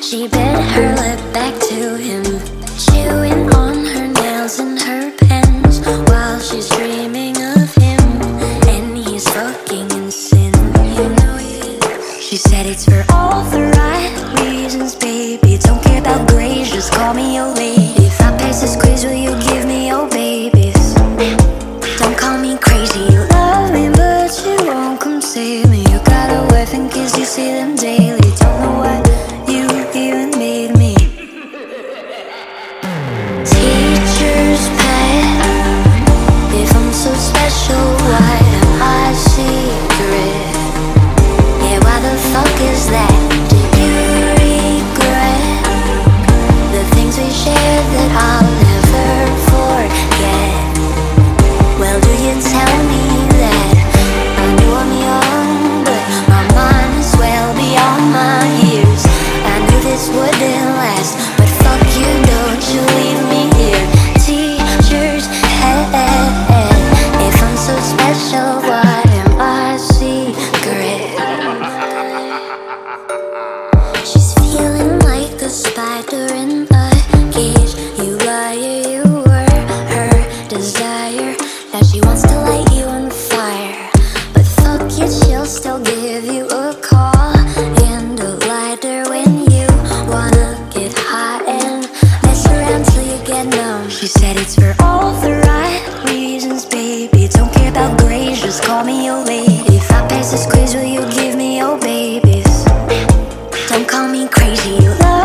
She bit her lip back to him, chewing on her nails and her pens, while she's dreaming of him, and he's fucking in sin. You know he is. She said it's for all the right reasons, baby. Don't care about grades, just call me your lady. If I pass this quiz, will you give me your babies? Don't call me crazy, you love me, but you won't come see me. You got a wife and kids, you see them daily. Don't know why you even made me. Teacher's pet, if I'm so special, why am I secret? Yeah, why the fuck is that? Do you regret the things we shared that I'll never forget? Well, do you tell me that? I know I'm young, but my mind is well beyond my years. I knew this wouldn't last, but fuck you, don't you leave me here. Teacher's head, if I'm so special, why am I secret? She's feeling like a spider in a cage. You liar, you were her desire. Now she wants to light you on fire, but fuck it, she'll still give you a call and a lighter when you wanna get hot and mess around till you get numb. She said it's for all the right reasons, baby. Don't care about grades, just call me your lady. If I pass this quiz, will you give me your babies? Don't call me crazy, you love